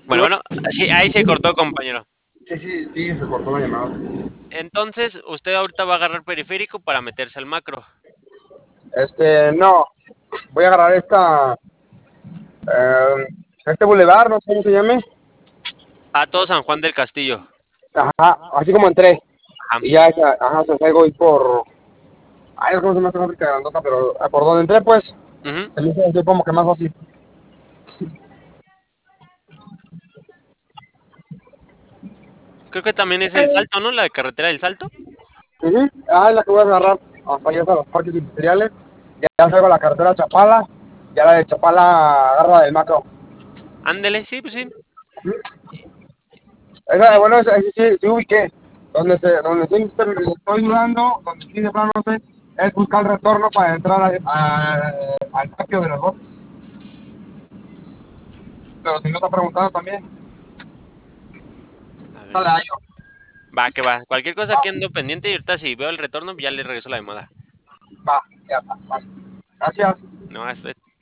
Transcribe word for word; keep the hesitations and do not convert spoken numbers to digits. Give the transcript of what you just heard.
Bueno, bueno, sí, ahí se cortó, compañero. Sí, sí, sí, se cortó la llamada. Entonces, usted ahorita va a agarrar periférico para meterse al macro. Este, no, voy a agarrar esta, eh, este bulevar, no sé cómo se llame. A todo San Juan del Castillo. Ajá, así como entré. Ajá. Y ya, ya, ajá, se salgo y por. Ay, no sé cómo se llama esta fábrica grandota, pero ah, por donde entré, pues, Ujú. se me hizo así como que más fácil. Creo que también es el Salto, ¿no? La de carretera del Salto. Ujú. Ah, es la que voy a agarrar hasta allá hasta los parques industriales. Ya, ya salgo a la carretera Chapala. Ya la de Chapala agarro la del macro. Ándele, sí, pues sí. Esa, bueno, esa, esa sí, sí ubiqué. Donde, se, donde sí estoy, estoy dudando, donde sí de plano no sé, es buscar el retorno para entrar a, a, al patio de los botes. Pero si no está preguntando también, A ver. sale a ello. Va, que va. Cualquier cosa aquí ando pendiente y ahorita si veo el retorno, ya le regreso la llamada. Va, ya está. Vale. Gracias. No, es